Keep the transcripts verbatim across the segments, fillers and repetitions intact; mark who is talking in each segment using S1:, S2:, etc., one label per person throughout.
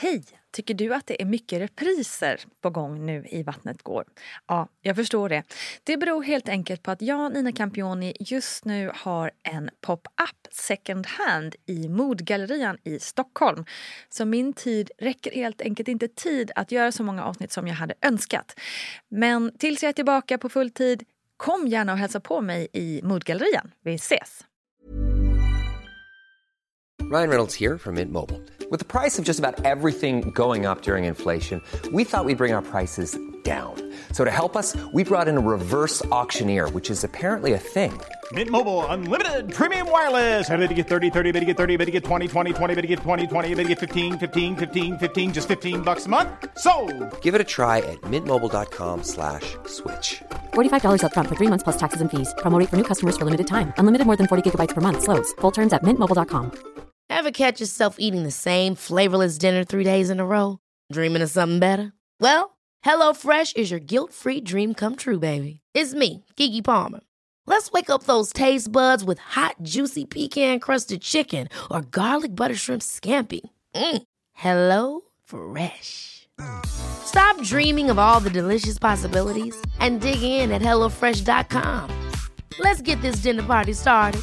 S1: Hej! Tycker du att det är mycket repriser på gång nu i Vattnet går? Ja, jag förstår det. Det beror helt enkelt på att jag, Nina Campioni, just nu har en pop-up second hand i Modgallerian i Stockholm. Så min tid räcker helt enkelt inte tid att göra så många avsnitt som jag hade önskat. Men tills jag är tillbaka på full tid, kom gärna och hälsa på mig i Modgallerian. Vi ses!
S2: Ryan Reynolds here from Mint Mobile. With the price of just about everything going up during inflation, we thought we'd bring our prices down. So to help us, we brought in a reverse auctioneer, which is apparently a thing.
S3: Mint Mobile Unlimited Premium Wireless. How to get thirty, thirty, how to get thirty, how to get twenty, twenty, twenty, how to get twenty, twenty, how to get fifteen, fifteen, fifteen, fifteen, just fifteen bucks a month? Sold!
S2: Give it a try at mintmobile.com slash switch.
S4: forty-five dollars up front for three months plus taxes and fees. Promo rate for new customers for limited time. Unlimited more than forty gigabytes per month. Slows full terms at mint mobile dot com.
S5: Ever catch yourself eating the same flavorless dinner three days in a row? Dreaming of something better? Well, HelloFresh is your guilt-free dream come true, baby. It's me, Keke Palmer. Let's wake up those taste buds with hot, juicy pecan-crusted chicken or garlic butter shrimp scampi. Mm. Hello Fresh. Stop dreaming of all the delicious possibilities and dig in at hello fresh dot com. Let's get this dinner party started.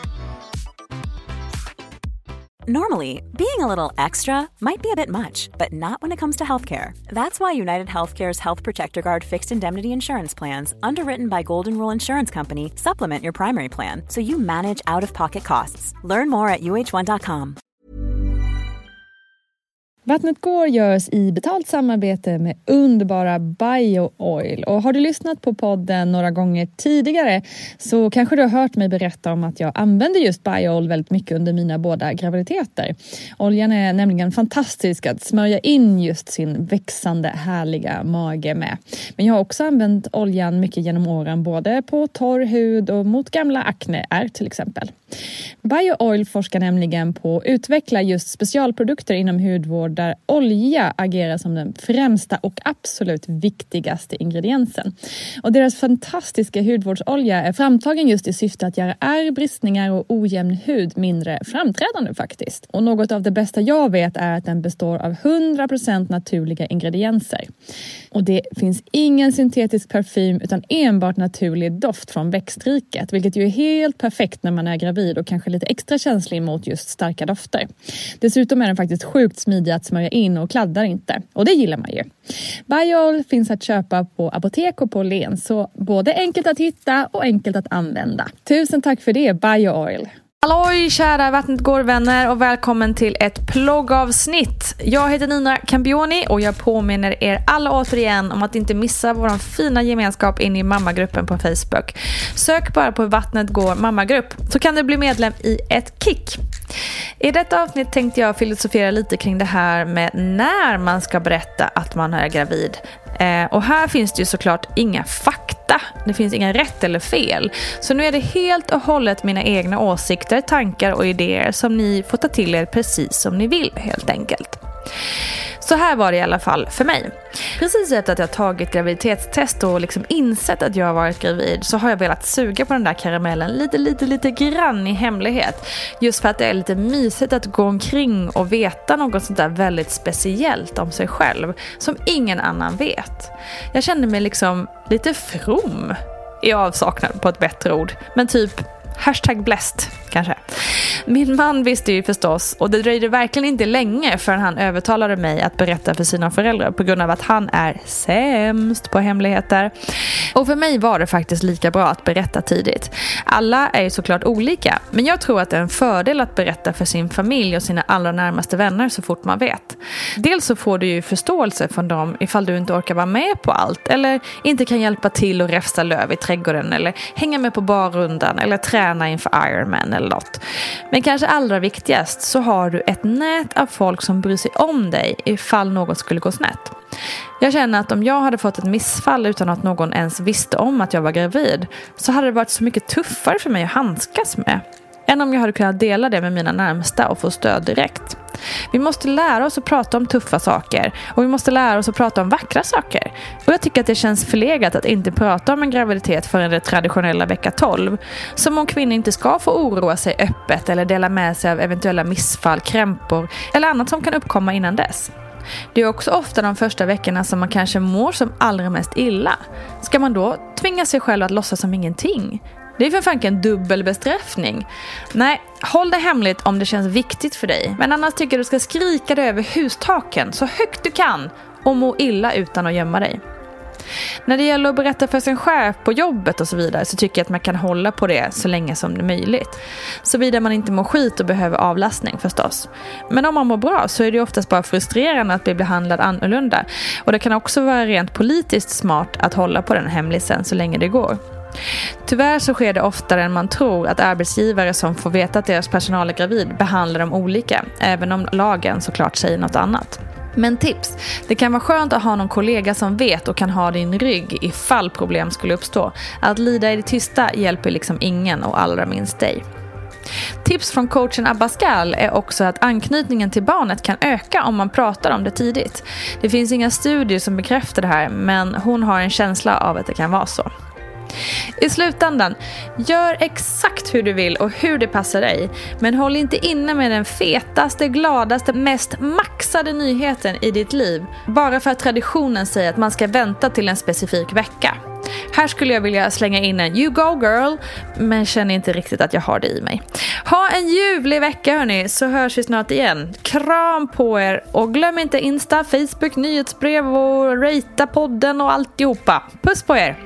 S6: Normally, being a little extra might be a bit much, but not when it comes to healthcare. That's why United Healthcare's Health Protector Guard fixed indemnity insurance plans, underwritten by Golden Rule Insurance Company, supplement your primary plan so you manage out-of-pocket costs. Learn more at u h one dot com.
S1: Vattnet går görs i betalt samarbete med underbara BioOil. Och har du lyssnat på podden några gånger tidigare så kanske du har hört mig berätta om att jag använder just BioOil väldigt mycket under mina båda graviditeter. Oljan är nämligen fantastisk att smörja in just sin växande härliga mage med. Men jag har också använt oljan mycket genom åren både på torr hud och mot gamla akneär till exempel. BioOil forskar nämligen på att utveckla just specialprodukter inom hudvård där olja agerar som den främsta och absolut viktigaste ingrediensen. Och deras fantastiska hudvårdsolja är framtagen just i syfte att göra ärr, bristningar och ojämn hud mindre framträdande faktiskt. Och något av det bästa jag vet är att den består av hundra procent naturliga ingredienser. Och det finns ingen syntetisk parfym utan enbart naturlig doft från växtriket, vilket ju är helt perfekt när man är gravid och kanske lite extra känslig mot just starka dofter. Dessutom är den faktiskt sjukt smidig att smörja in och kladdar inte. Och det gillar man ju. BioOil finns att köpa på apotek och på Len, så både enkelt att hitta och enkelt att använda. Tusen tack för det, BioOil. Halloj kära Vattnet går-vänner och välkommen till ett ploggavsnitt. Jag heter Nina Campioni och jag påminner er alla återigen om att inte missa vår fina gemenskap in i mammagruppen på Facebook. Sök bara på Vattnet går mammagrupp så kan du bli medlem i ett kick. I detta avsnitt tänkte jag filosofera lite kring det här med när man ska berätta att man är gravid. Eh, och här finns det ju såklart inga fakta. Det finns inga rätt eller fel. Så nu är det helt och hållet mina egna åsikter, tankar och idéer som ni får ta till er precis som ni vill helt enkelt. Så här var det i alla fall för mig. Precis efter att jag tagit graviditetstest och liksom insett att jag har varit gravid så har jag velat suga på den där karamellen lite, lite, lite grann i hemlighet. Just för att det är lite mysigt att gå omkring och veta något sånt där väldigt speciellt om sig själv som ingen annan vet. Jag kände mig liksom lite from i avsaknad på ett bättre ord. Men typ hashtag blessed kanske. Min man visste ju förstås och det dröjde verkligen inte länge förrän han övertalade mig att berätta för sina föräldrar på grund av att han är sämst på hemligheter. Och för mig var det faktiskt lika bra att berätta tidigt. Alla är ju såklart olika, men jag tror att det är en fördel att berätta för sin familj och sina allra närmaste vänner så fort man vet. Dels så får du ju förståelse från dem ifall du inte orkar vara med på allt eller inte kan hjälpa till och räfsta löv i trädgården eller hänga med på barrundan eller träna inför Ironman eller något. Men kanske allra viktigast så har du ett nät av folk som bryr sig om dig ifall något skulle gå snett. Jag känner att om jag hade fått ett missfall utan att någon ens visste om att jag var gravid så hade det varit så mycket tuffare för mig att handskas med än om jag hade kunnat dela det med mina närmsta och få stöd direkt. Vi måste lära oss att prata om tuffa saker och vi måste lära oss att prata om vackra saker. Och jag tycker att det känns förlegat att inte prata om en graviditet förrän det traditionella vecka tolv. Som om kvinnor inte ska få oroa sig öppet eller dela med sig av eventuella missfall, krämpor eller annat som kan uppkomma innan dess. Det är också ofta de första veckorna som man kanske mår som allra mest illa. Ska man då tvinga sig själv att låtsas som ingenting? Det är för fan en dubbel bestraffning. Nej, håll det hemligt om det känns viktigt för dig. Men annars tycker jag du ska skrika det över hustaken så högt du kan och må illa utan att gömma dig. När det gäller att berätta för sin chef på jobbet och så vidare så tycker jag att man kan hålla på det så länge som det är möjligt. Såvida man inte mår skit och behöver avlastning förstås. Men om man mår bra så är det oftast bara frustrerande att bli behandlad annorlunda. Och det kan också vara rent politiskt smart att hålla på den hemlisen så länge det går. Tyvärr så sker det oftare än man tror att arbetsgivare som får veta att deras personal är gravid behandlar dem olika, även om lagen såklart säger något annat. Men tips, det kan vara skönt att ha någon kollega som vet och kan ha din rygg ifall problem skulle uppstå. Att lida i det tysta hjälper liksom ingen och allra minst dig. Tips från coachen Abascal är också att anknytningen till barnet kan öka om man pratar om det tidigt. Det finns inga studier som bekräftar det här, men hon har en känsla av att det kan vara så. I slutändan, gör exakt hur du vill och hur det passar dig. Men håll inte inne med den fetaste, gladaste, mest maxade nyheten i ditt liv. Bara för att traditionen säger att man ska vänta till en specifik vecka. Här skulle jag vilja slänga in en you go girl, men känner inte riktigt att jag har det i mig. Ha en ljuvlig vecka hörni, så hörs vi snart igen. Kram på er och glöm inte Insta, Facebook, nyhetsbrev och ratea podden och alltihopa. Puss på er!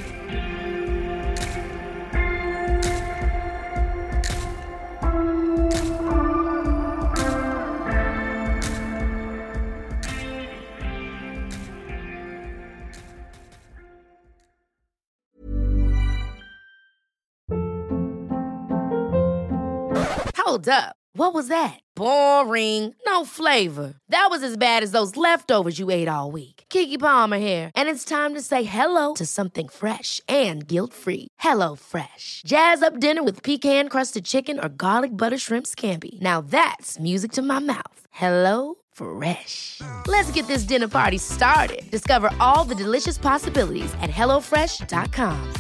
S5: Hold up. What was that? Boring. No flavor. That was as bad as those leftovers you ate all week. Keke Palmer here, and it's time to say hello to something fresh and guilt-free. Hello Fresh. Jazz up dinner with pecan-crusted chicken or garlic butter shrimp scampi. Now that's music to my mouth. Hello Fresh. Let's get this dinner party started. Discover all the delicious possibilities at hello fresh dot com.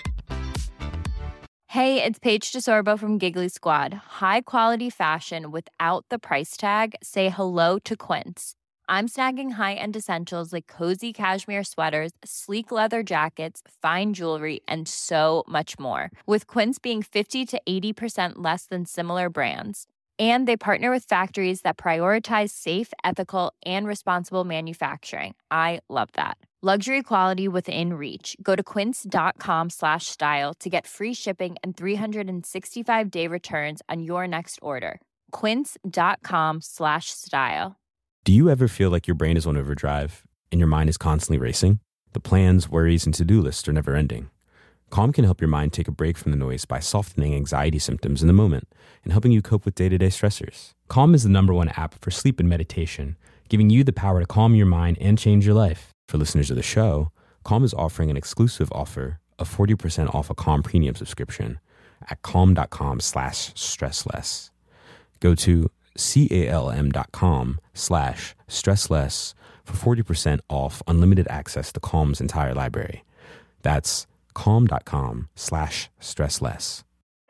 S7: Hey, it's Paige DeSorbo from Giggly Squad. High quality fashion without the price tag. Say hello to Quince. I'm snagging high-end essentials like cozy cashmere sweaters, sleek leather jackets, fine jewelry, and so much more. With Quince being fifty to eighty percent less than similar brands. And they partner with factories that prioritize safe, ethical, and responsible manufacturing. I love that. Luxury quality within reach. Go to quince.com slash style to get free shipping and three sixty-five day returns on your next order. Quince.com slash style.
S8: Do you ever feel like your brain is on overdrive and your mind is constantly racing? The plans, worries, and to-do lists are never ending. Calm can help your mind take a break from the noise by softening anxiety symptoms in the moment and helping you cope with day-to-day stressors. Calm is the number one app for sleep and meditation, giving you the power to calm your mind and change your life. For listeners of the show, Calm is offering an exclusive offer of forty percent off a Calm premium subscription at calm.com slash stressless. Go to calm.com slash stressless for forty percent off unlimited access to Calm's entire library. That's calm.com slash stressless.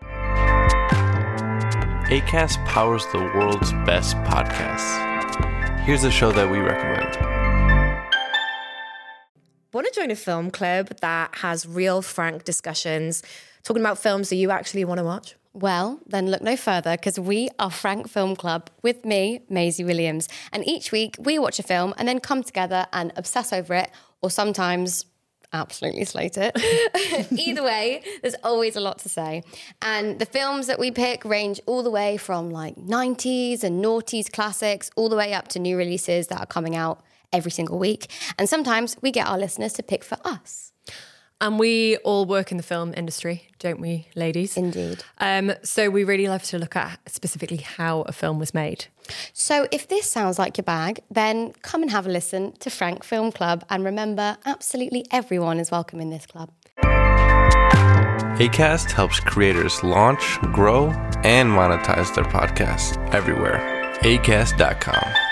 S9: Acast powers the world's best podcasts. Here's a show that we recommend.
S10: Want to join a film club that has real, frank discussions, talking about films that you actually want to watch?
S11: Well, then look no further, because we are Frank Film Club with me, Maisie Williams. And each week we watch a film and then come together and obsess over it, or sometimes absolutely slate it. Either way, there's always a lot to say. And the films that we pick range all the way from like nineties and noughties classics, all the way up to new releases that are coming out every single week. And sometimes we get our listeners to pick for us.
S10: And we all work in the film industry, don't we, ladies?
S11: Indeed.
S10: Um, so we really love to look at specifically how a film was made.
S11: So if this sounds like your bag, then come and have a listen to Frank Film Club. And remember, absolutely everyone is welcome in this club.
S9: Acast helps creators launch, grow, and monetize their podcasts everywhere. acast dot com.